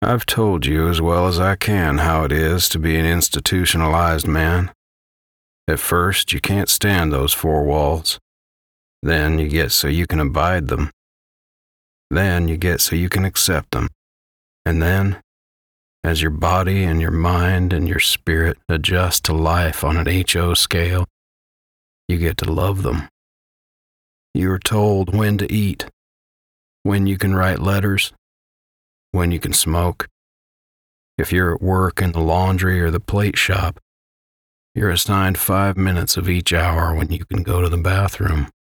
I've told you as well as I can how it is to be an institutionalized man. At first, you can't stand those four walls. Then you get so you can abide them. Then you get so you can accept them. And then, as your body and your mind and your spirit adjust to life on an HO scale, you get to love them. You are told when to eat, when you can write letters, when you can smoke. If you're at work in the laundry or the plate shop, you're assigned 5 minutes of each hour when you can go to the bathroom.